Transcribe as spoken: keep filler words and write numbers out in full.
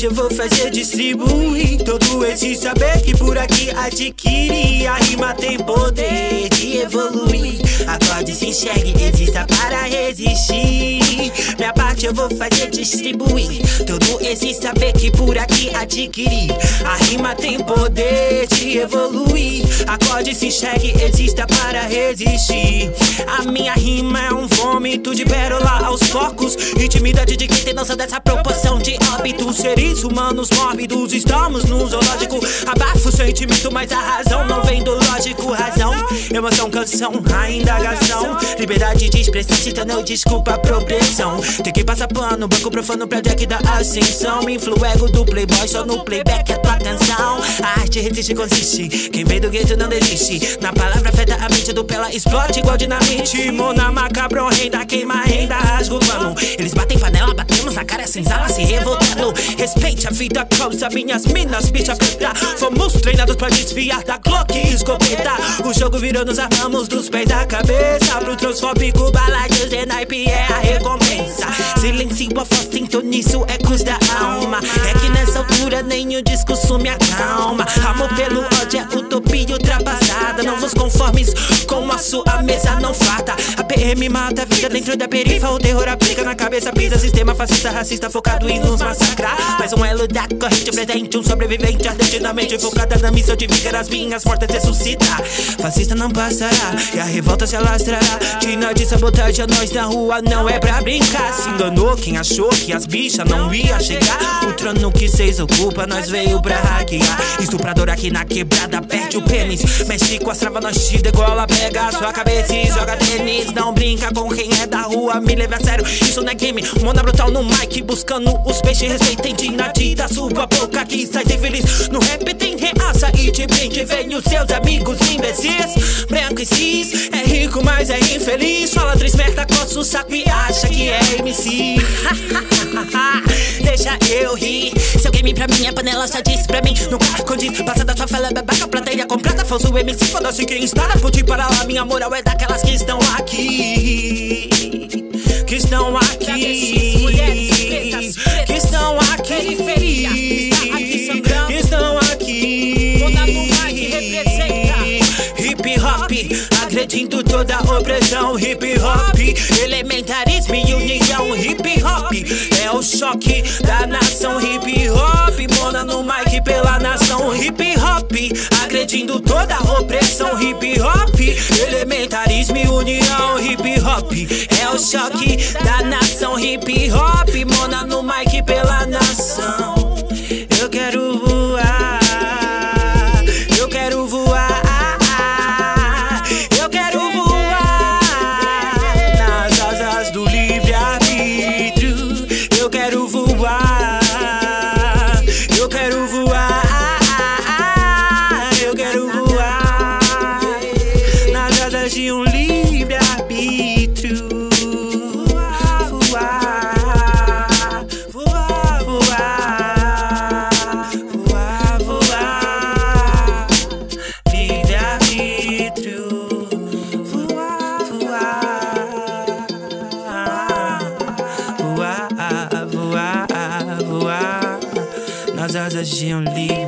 parte eu vou fazer distribuir todo esse saber que por aqui adquiri. A rima tem poder de evoluir. Acorde, se enxergue, exista para resistir. Minha parte eu vou fazer distribuir todo esse saber que por aqui adquiri. A rima tem poder de evoluir. Acorde, se enxergue, exista para resistir. A minha rima é um vômito de pérola aos porcos. Intimidade de quem tem noção dessa proporção de óbitos. Seres humanos mórbidos, estamos num zoológico. Abafo o sentimento, mas a razão não vem do lógico. Razão, emoção, canção, a indagação. Liberdade de expressão, citando desculpa a progressão. Tem que passar pano, banco profano pra Jack da ascensão. Influego do playboy, só no playback é tua canção. A arte resiste, consiste, quem vem do gueto não desiste. Na palavra afeta a mente do pela, explode igual dinamite. Mona macabro, renda, queima, renda, rasga o pano. Eles batem panela, batemos na cara, senzala se revoltando. Respeite a vida, causa minhas minas, bicha preta. Fomos treinados pra desviar da Glock e escopeta. O jogo virou, nos armamos dos pés da cabeça. Pro transfóbico, balaio, de naipe é a recompensa. Silencio a voz, sintonizo ecos da alma. É que nessa altura nem o discurso me acalma. Amor pelo ódio é utopia ultrapassada. Não vos conformes com a sua mesa não farta. A P M mata a vida dentro da perifa. O terror aplica na cabeça, pisa sistema fascista, racista focado em nos massacrar. Mais um elo da corrente presente, um sobrevivente ardente na mente focada na missão de vingar as minhas mortas ressuscitar. Fascista não passará e a revolta se alastrará. Tina de sabotagem a nós na rua não é pra brincar. Se enganou quem achou que as bichas não ia chegar. O trono que cês ocupa, nós veio pra hackear. Estuprador aqui na quebrada, perde o pênis. Mexe com as travas, nós te degola, pega a sua cabeça e joga tênis. Não brinca com quem é da rua, me leva a sério, isso não é game. Mona brutal no mic, buscando os peixes. Respeitem dignidade da sua boca que sai feliz. No rap tem reaça e te prende. Vem os seus amigos imbecis. Branco e cis, é rico mas é infeliz. Fala três merda, coça o saco e acha que é M C. Deixa eu rir. Seu game pra mim é panela, só disse pra mim. Nunca condiz, passa da sua fala, babaca, plateia completa. Falso M C, foda-se quem está na ponte para lá. Minha moral é daquelas que estão aqui. Que estão aqui. Mulheres pretas, que estão aqui. Periferia, está aqui sangrando. Que estão aqui. Toda no mic representa. Hip hop, agredindo toda a opressão. Hip hop, elementarismo e união. Hip hop, é o choque da nação. Hip hop, mona no mic pela nação. Hip hop, agredindo toda a opressão. Hip hop, elementarismo e união. Hip hop, é o choque da nação. Hip hop, mona no mic pela nação. Eu quero voar, eu quero voar. De um livre-arbítrio. Voar, voar, voar, voar, voar, voar. Livre-arbítrio. Voar, voar, voar, voar, voar. Nas asas de um livre